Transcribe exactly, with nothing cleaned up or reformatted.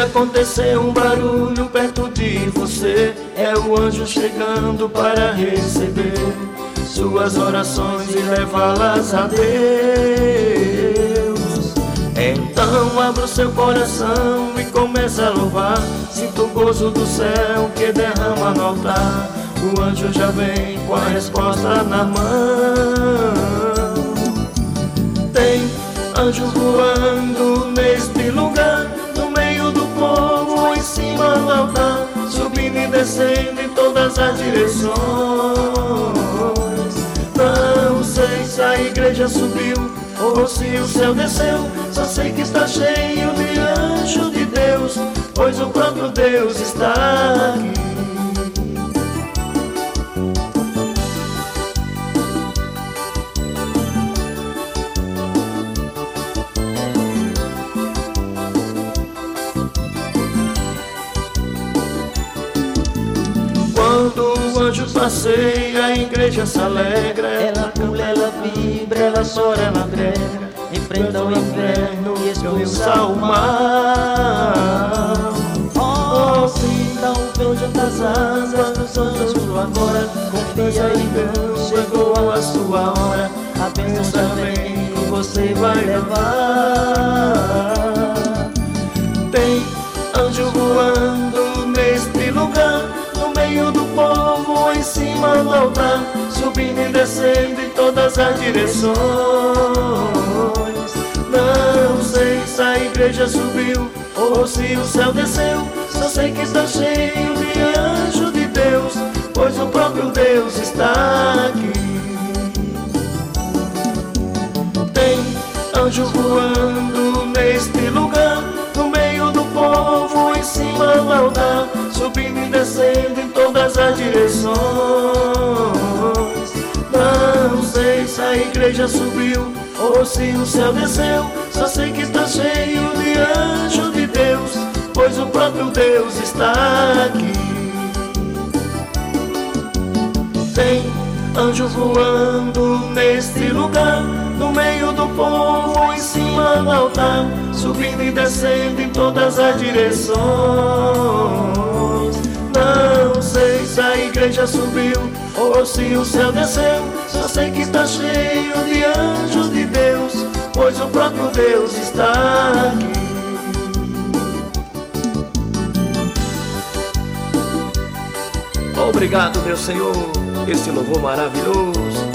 acontecer um barulho perto de você, é o anjo chegando para receber suas orações e levá-las a Deus. Então abra o seu coração e comece a louvar. Sinta o gozo do céu que derrama no altar. O anjo já vem com a resposta na mão. Tem anjo voando neste lugar, no meio do povo, em cima do altar, subindo e descendo em todas as direções. Não sei se a igreja subiu ou se o céu desceu, só sei que está cheio de anjo de Deus, pois o próprio Deus está aqui. Quando o anjo passeia, a igreja se alegra. Ela pula, ela vibra, ela chora, ela grega, enfrenta o inferno e expulsa o mal. Oh, sinta o beijo das asas dos anjos por agora. Confia em Deus, chegou a sua hora. A bênção já vem e você vai levar. Tem anjo voando neste lugar, no meio do povo, em cima do altar, subindo e descendo em todas as direções. Não sei se a igreja subiu ou se o céu desceu, só sei que está cheio de anjo de Deus, pois o próprio Deus está aqui. Tem anjo voando neste lugar, no meio do povo, em cima do altar, subindo e descendo em todas as direções. Não sei se a igreja subiu ou se o céu desceu, só sei que está cheio de anjo de Deus, pois o próprio Deus está aqui. Tem anjo voando neste lugar, no meio do povo, em cima do altar, subindo e descendo em todas as direções. Não sei se a igreja subiu ou se o céu desceu, só sei que está cheio de anjos de Deus, pois o próprio Deus está aqui. Obrigado, meu Senhor, esse louvor maravilhoso.